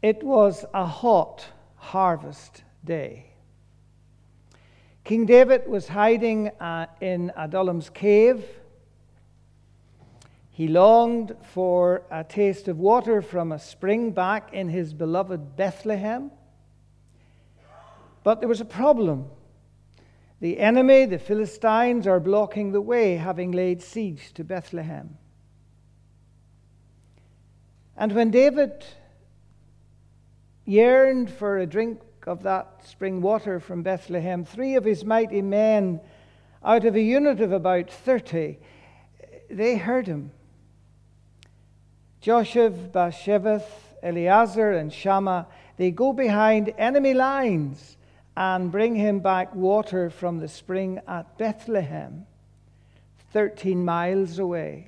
It was a hot harvest day. King David was hiding in Adullam's cave. He longed for a taste of water from a spring back in his beloved Bethlehem. But there was a problem. The enemy, the Philistines, are blocking the way, having laid siege to Bethlehem. And when David yearned for a drink of that spring water from Bethlehem, 3 of his mighty men, out of a unit of about 30, they heard him. Josheb, Bassheveth, Eleazar, and Shammah, they go behind enemy lines and bring him back water from the spring at Bethlehem, 13 miles away.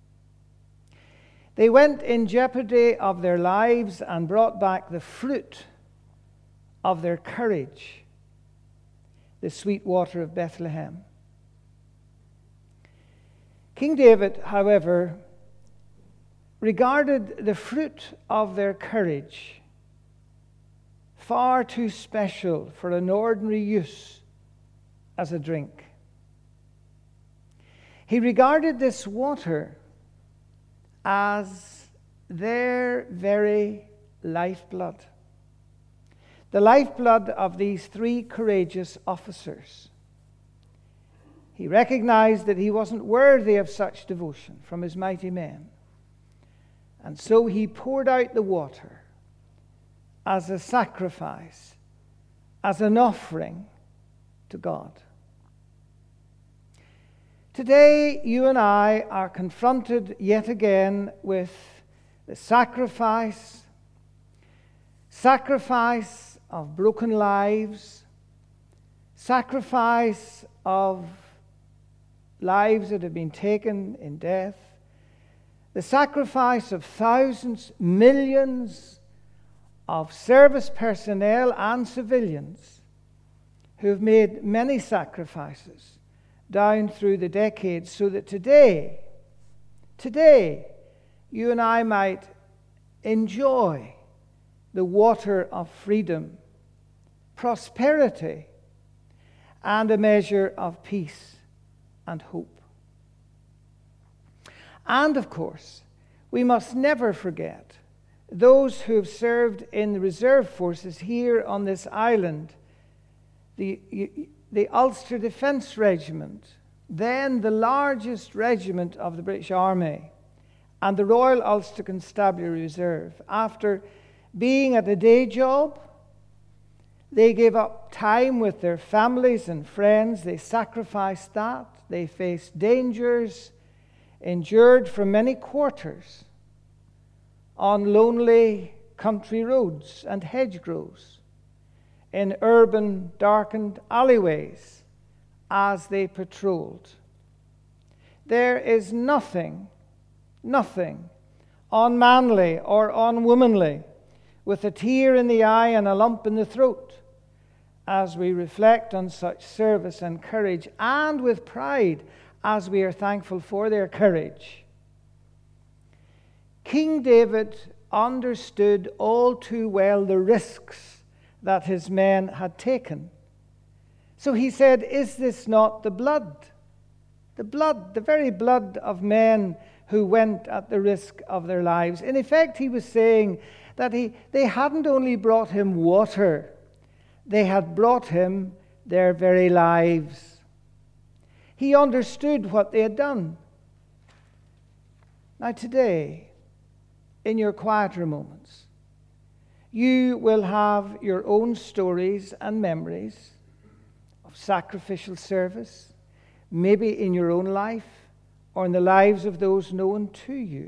They went in jeopardy of their lives and brought back the fruit of their courage, the sweet water of Bethlehem. King David, however, regarded the fruit of their courage far too special for an ordinary use as a drink. He regarded this water as their very lifeblood, the lifeblood of these 3 courageous officers. He recognized that he wasn't worthy of such devotion from his mighty men, and so he poured out the water as a sacrifice, as an offering to God. Today, you and I are confronted yet again with the sacrifice of broken lives, sacrifice of lives that have been taken in death, the sacrifice of thousands, millions of service personnel and civilians who have made many sacrifices down through the decades, so that today, you and I might enjoy the water of freedom, prosperity, and a measure of peace and hope. And of course, we must never forget those who have served in the reserve forces here on this island, the Ulster Defence Regiment, then the largest regiment of the British Army, and the Royal Ulster Constabulary Reserve. After being at a day job, they gave up time with their families and friends. They sacrificed that. They faced dangers, endured from many quarters on lonely country roads and hedgerows, in urban darkened alleyways as they patrolled. There is nothing unmanly or unwomanly, with a tear in the eye and a lump in the throat, as we reflect on such service and courage, and with pride as we are thankful for their courage. King David understood all too well the risks that his men had taken. So he said, "Is this not the blood? The very blood of men who went at the risk of their lives." In effect, he was saying that they hadn't only brought him water, they had brought him their very lives. He understood what they had done. Now today, in your quieter moments, you will have your own stories and memories of sacrificial service, maybe in your own life or in the lives of those known to you.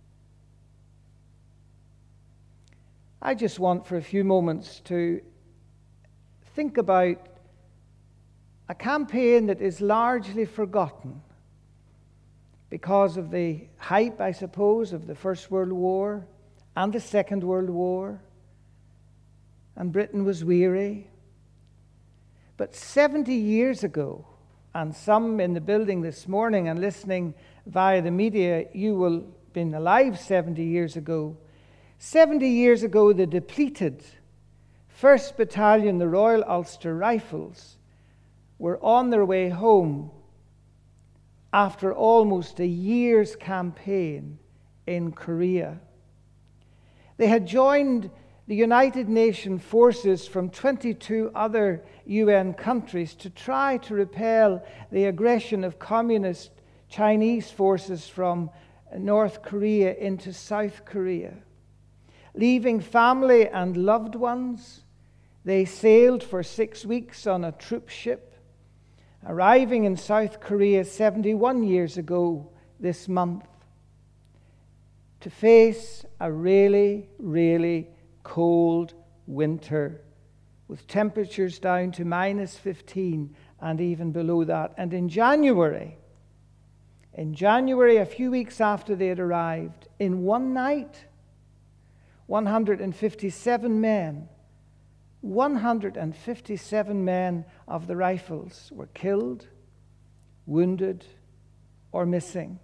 I just want for a few moments to think about a campaign that is largely forgotten because of the hype, I suppose, of the First World War and the Second World War, and Britain was weary. But 70 years ago, and some in the building this morning and listening via the media, you will have been alive 70 years ago. 70 years ago, the depleted 1st Battalion, the Royal Ulster Rifles, were on their way home after almost a year's campaign in Korea. They had joined the United Nations forces from 22 other UN countries to try to repel the aggression of communist Chinese forces from North Korea into South Korea. Leaving family and loved ones, they sailed for 6 weeks on a troop ship, arriving in South Korea 71 years ago this month, to face a really, really cold winter with temperatures down to -15 and even below that. And in January, a few weeks after they had arrived, in one night, 157 men of the Rifles were killed, wounded, or missing.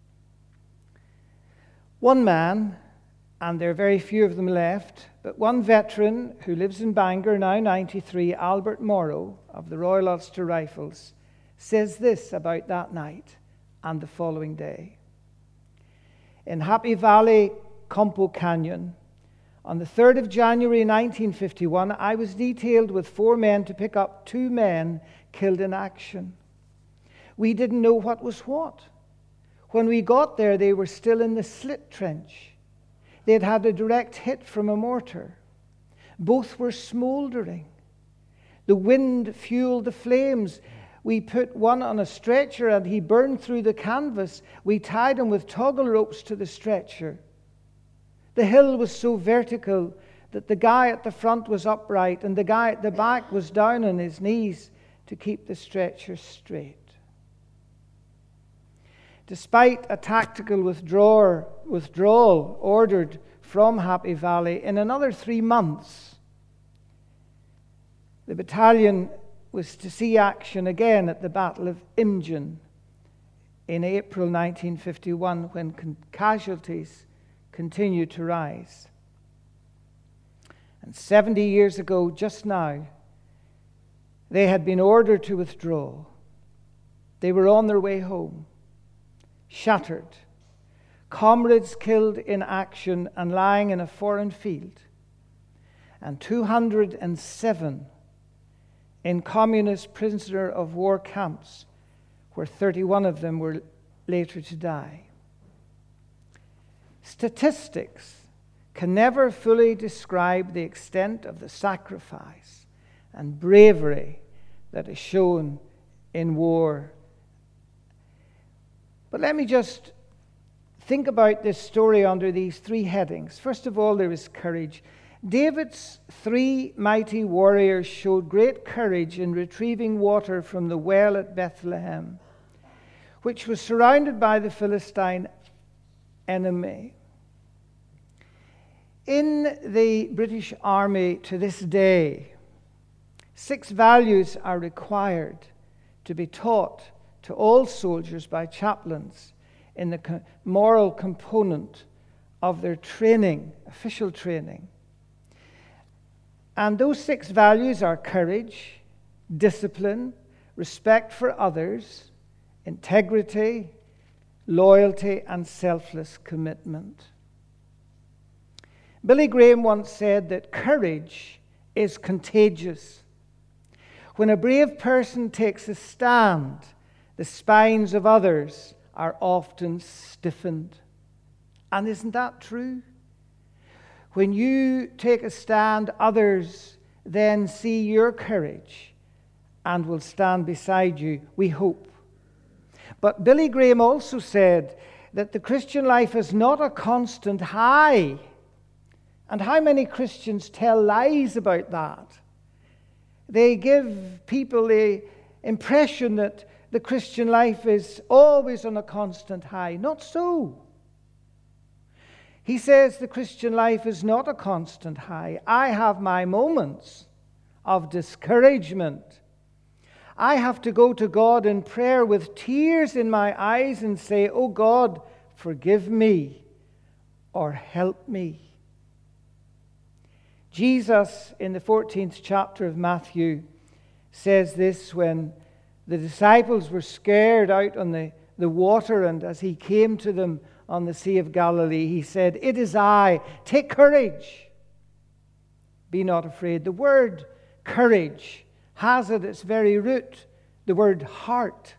One man, and there are very few of them left, but one veteran who lives in Bangor, now 93, Albert Morrow of the Royal Ulster Rifles, says this about that night and the following day. In Happy Valley, Compo Canyon, on the 3rd of January 1951, I was detailed with 4 men to pick up 2 men killed in action. We didn't know what was what. When we got there, they were still in the slit trench. They had had a direct hit from a mortar. Both were smoldering. The wind fueled the flames. We put one on a stretcher and he burned through the canvas. We tied him with toggle ropes to the stretcher. The hill was so vertical that the guy at the front was upright and the guy at the back was down on his knees to keep the stretcher straight. Despite a tactical withdrawal ordered from Happy Valley, in another 3 months, the battalion was to see action again at the Battle of Imjin in April 1951, when casualties continued to rise. And 70 years ago, just now, they had been ordered to withdraw. They were on their way home, shattered, comrades killed in action and lying in a foreign field, and 207 in communist prisoner of war camps, where 31 of them were later to die. Statistics can never fully describe the extent of the sacrifice and bravery that is shown in war. But let me just think about this story under these 3 headings. First of all, there is courage. David's 3 mighty warriors showed great courage in retrieving water from the well at Bethlehem, which was surrounded by the Philistine enemy. In the British Army to this day, 6 values are required to be taught to all soldiers by chaplains in the moral component of their training, official training. And those 6 values are courage, discipline, respect for others, integrity, loyalty, and selfless commitment. Billy Graham once said that courage is contagious. When a brave person takes a stand, the spines of others are often stiffened. And isn't that true? When you take a stand, others then see your courage and will stand beside you, we hope. But Billy Graham also said that the Christian life is not a constant high. And how many Christians tell lies about that? They give people the impression that the Christian life is always on a constant high. Not so. He says the Christian life is not a constant high. I have my moments of discouragement. I have to go to God in prayer with tears in my eyes and say, "Oh God, forgive me or help me." Jesus, in the 14th chapter of Matthew, says this when the disciples were scared out on the water, and as he came to them on the Sea of Galilee, he said, "It is I, take courage. Be not afraid." The word courage has at its very root the word heart.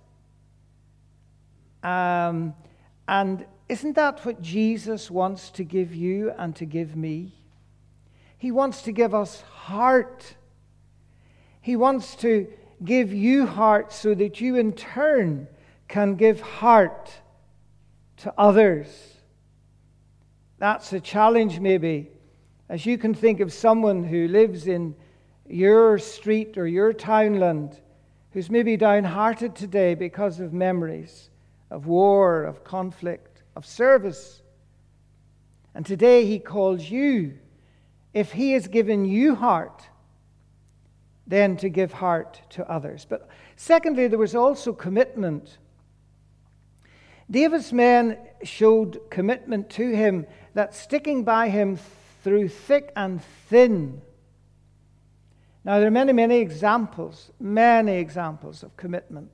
And isn't that what Jesus wants to give you and to give me? He wants to give us heart. He wants to give you heart so that you in turn can give heart to others. That's a challenge maybe, as you can think of someone who lives in your street or your townland who's maybe downhearted today because of memories of war, of conflict, of service. And today he calls you, if he has given you heart, then to give heart to others. But secondly, there was also commitment. David's men showed commitment to him, that sticking by him through thick and thin. Now, there are many examples of commitment.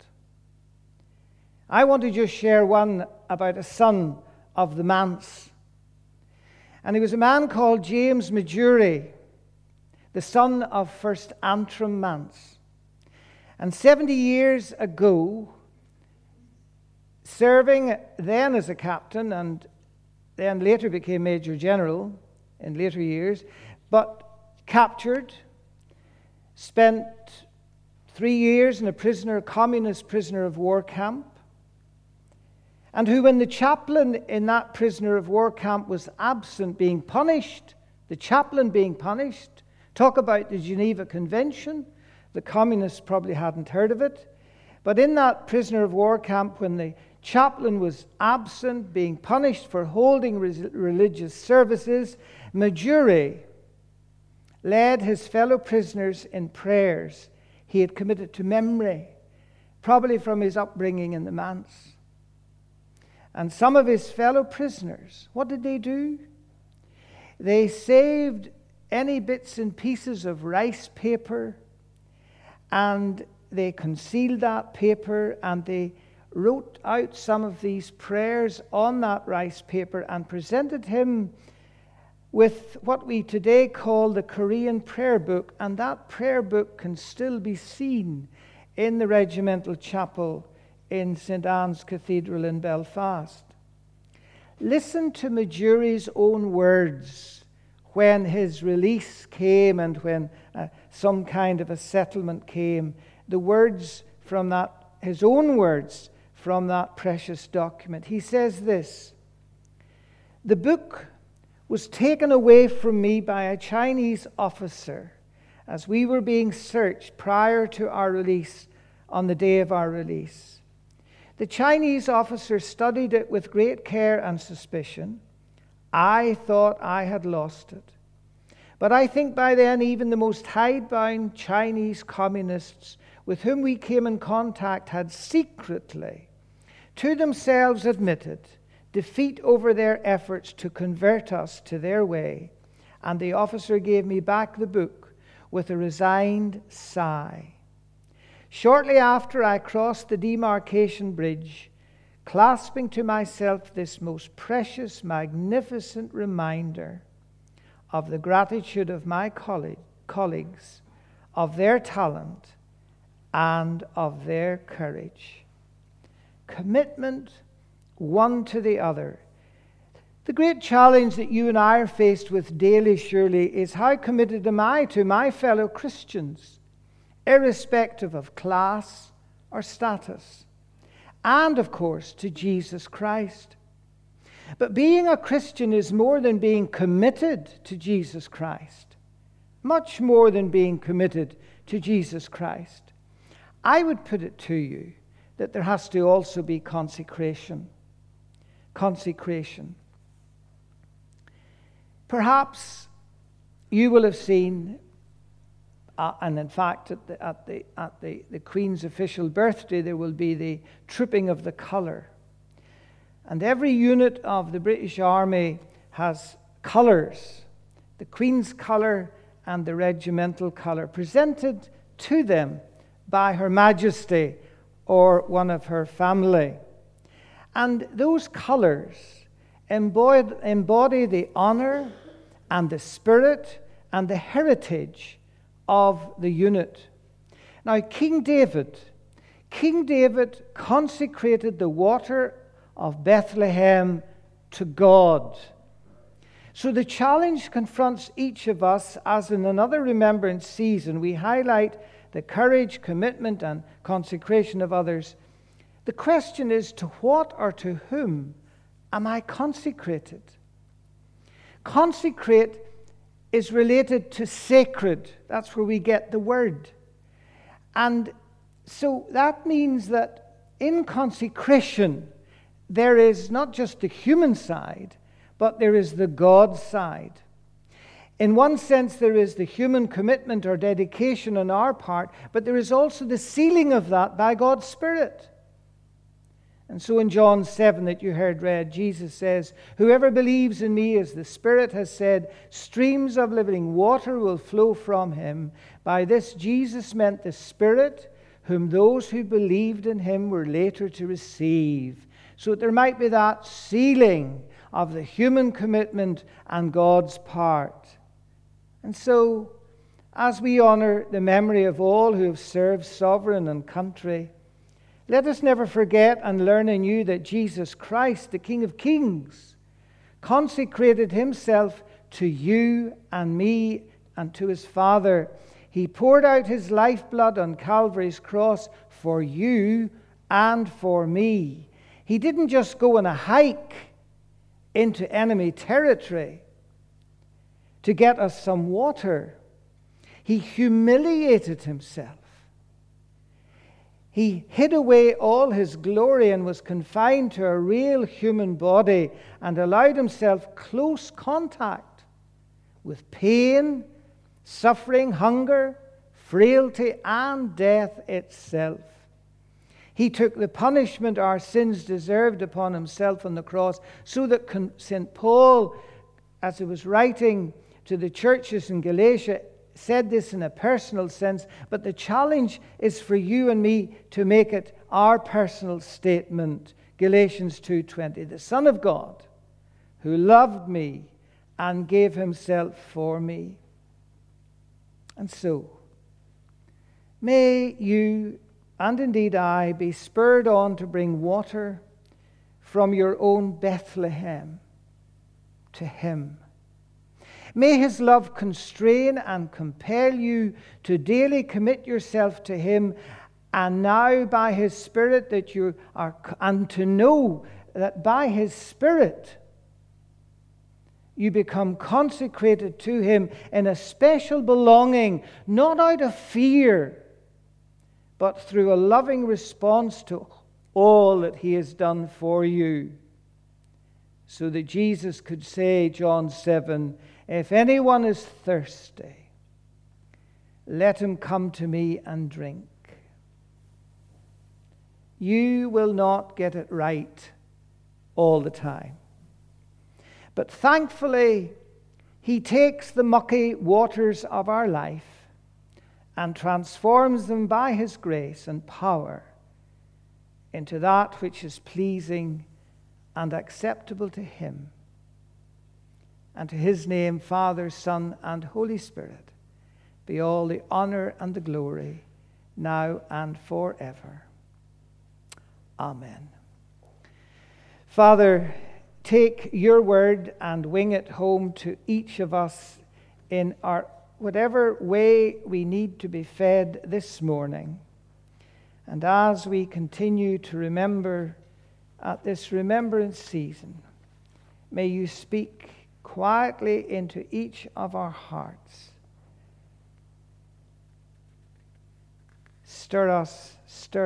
I want to just share one about a son of the manse. And he was a man called James Majuri, the son of First Antrim Manse. And 70 years ago, serving then as a captain and then later became Major General in later years, but captured, spent 3 years in a communist prisoner of war camp, and who, when the chaplain in that prisoner of war camp was absent, being punished, the chaplain being punished, talk about the Geneva Convention, the communists probably hadn't heard of it, but in that prisoner of war camp, when the chaplain was absent, being punished for holding religious services, Majuri led his fellow prisoners in prayers he had committed to memory, probably from his upbringing in the manse. And some of his fellow prisoners, what did they do? They saved any bits and pieces of rice paper, and they concealed that paper, and they wrote out some of these prayers on that rice paper and presented him with what we today call the Korean prayer book. And that prayer book can still be seen in the regimental chapel in St. Anne's Cathedral in Belfast. Listen to Majuri's own words when his release came and when some kind of a settlement came. The words from that, his own words from that precious document. He says this: "The book was taken away from me by a Chinese officer as we were being searched prior to our release on the day of our release. The Chinese officer studied it with great care and suspicion. I thought I had lost it. But I think by then even the most hidebound Chinese communists with whom we came in contact had secretly, to themselves admitted, defeat over their efforts to convert us to their way, and the officer gave me back the book with a resigned sigh. Shortly after, I crossed the demarcation bridge, clasping to myself this most precious, magnificent reminder of the gratitude of my colleagues, of their talent, and of their courage." Commitment one to the other. The great challenge that you and I are faced with daily, surely, is how committed am I to my fellow Christians, irrespective of class or status, and of course to Jesus Christ. But being a Christian is more than being committed to Jesus Christ, much more than being committed to Jesus Christ. I would put it to you that there has to also be consecration. Consecration. Perhaps you will have seen, and in fact at the Queen's official birthday there will be the trooping of the colour. And every unit of the British Army has colours. The Queen's colour and the regimental colour presented to them by Her Majesty or one of her family. And those colours embody the honour and the spirit and the heritage of the unit. Now, King David consecrated the water of Bethlehem to God. So the challenge confronts each of us as in another remembrance season we highlight the courage, commitment, and consecration of others. The question is, to what or to whom am I consecrated? Consecrate is related to sacred. That's where we get the word. And so that means that in consecration, there is not just the human side, but there is the God side. In one sense, there is the human commitment or dedication on our part, but there is also the sealing of that by God's Spirit. And so in John 7 that you heard read, Jesus says, "Whoever believes in me, as the Spirit has said, streams of living water will flow from him." By this, Jesus meant the Spirit, whom those who believed in him were later to receive. So there might be that sealing of the human commitment and God's part. And so, as we honor the memory of all who have served sovereign and country, let us never forget and learn anew that Jesus Christ, the King of Kings, consecrated himself to you and me and to his Father. He poured out his lifeblood on Calvary's cross for you and for me. He didn't just go on a hike into enemy territory to get us some water. He humiliated himself. He hid away all his glory and was confined to a real human body and allowed himself close contact with pain, suffering, hunger, frailty, and death itself. He took the punishment our sins deserved upon himself on the cross, so that St. Paul, as he was writing to the churches in Galatia, said this in a personal sense, but the challenge is for you and me to make it our personal statement. Galatians 2:20, "The Son of God, who loved me and gave himself for me." And so, may you, and indeed I, be spurred on to bring water from your own Bethlehem to him. May his love constrain and compel you to daily commit yourself to him, and now by his Spirit that you are, and to know that by his Spirit you become consecrated to him in a special belonging, not out of fear, but through a loving response to all that he has done for you. So that Jesus could say, John 7, "If anyone is thirsty, let him come to me and drink." You will not get it right all the time. But thankfully, he takes the mucky waters of our life and transforms them by his grace and power into that which is pleasing and acceptable to him. And to his name, Father, Son, and Holy Spirit, be all the honor and the glory, now and forever. Amen. Father, take your word and wing it home to each of us in our whatever way we need to be fed this morning. And as we continue to remember at this remembrance season, may you speak quietly into each of our hearts. Stir us,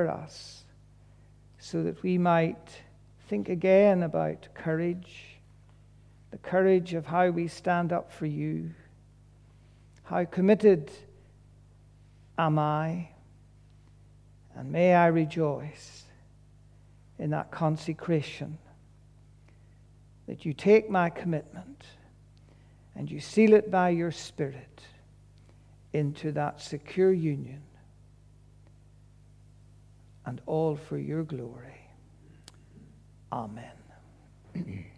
so that we might think again about courage, the courage of how we stand up for you. How committed am I? And may I rejoice in that consecration, that you take my commitment and you seal it by your Spirit into that secure union, and all for your glory. Amen.